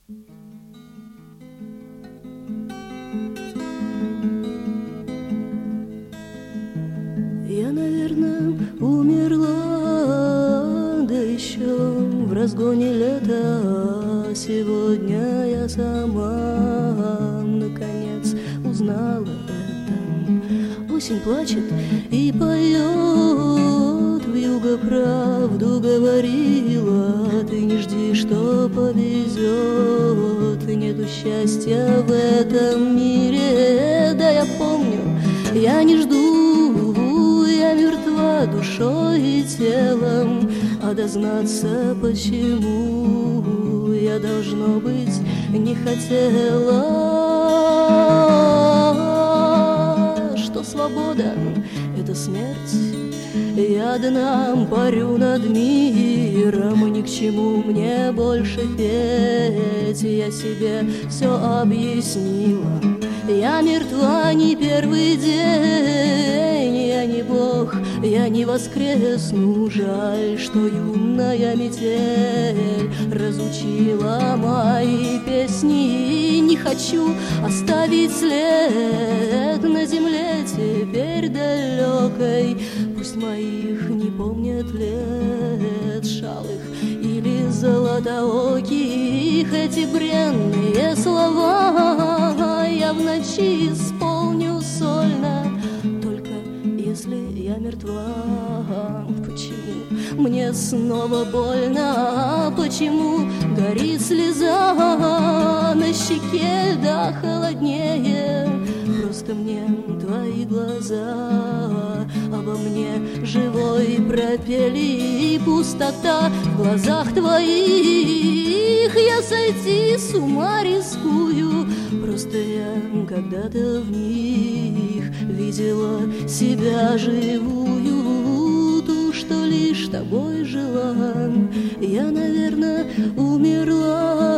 Я, наверное, умерла, да еще в разгоне лета. Сегодня я сама наконец узнала это. Осень плачет и поет, вьюга правду говорила. Ты не жди, что повезет, нету счастья в этом мире. Да, я помню, я не жду, я мертва душой и телом, а дознаться почему я, должно быть, не хотела. Что свобода — это смерть, я дном парю над миром, и ни к чему мне больше петь. Я себе все объяснила. Я мертва не первый день, я не бог, я не воскресну. Жаль, что юная метель разучила мои песни. Не хочу оставить след на земле теперь далекой. Пусть моих не помнят лет, шалых или золотооких. Эти бренные слова я в ночи исполню сольно, только если я мертва. Почему мне снова больно? Почему горит слеза на щеке, да холоднее? Просто мне твои глаза обо мне живой пропели, и пустота в глазах твоих. Я сойти с ума рискую, просто я когда-то в них видела себя живую, ту, что лишь тобой жила. Я, наверное, умерла.